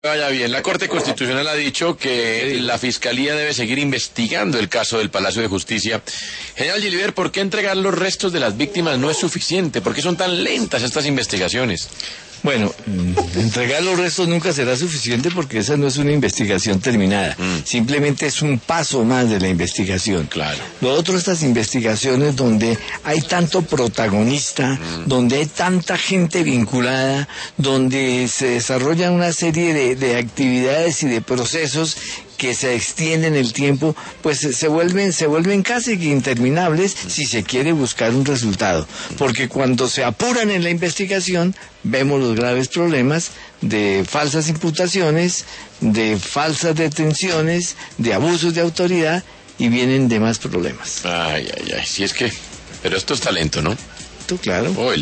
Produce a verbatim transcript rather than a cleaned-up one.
Vaya bien, la Corte Constitucional ha dicho que la Fiscalía debe seguir investigando el caso del Palacio de Justicia. General Gilbert, ¿por qué entregar los restos de las víctimas no es suficiente? ¿Por qué son tan lentas estas investigaciones? Bueno, entregar los restos nunca será suficiente porque esa no es una investigación terminada. Mm. Simplemente es un paso más de la investigación. Claro. Lo otro, estas investigaciones donde hay tanto protagonista, mm. donde hay tanta gente vinculada, donde se desarrollan una serie de, de actividades y de procesos que se extienden el tiempo, pues se vuelven, se vuelven casi interminables si se quiere buscar un resultado. Porque cuando se apuran en la investigación, vemos los graves problemas de falsas imputaciones, de falsas detenciones, de abusos de autoridad, y vienen demás problemas. Ay, ay, ay, si es que... Pero esto es talento, ¿no? Tú, claro. Oh,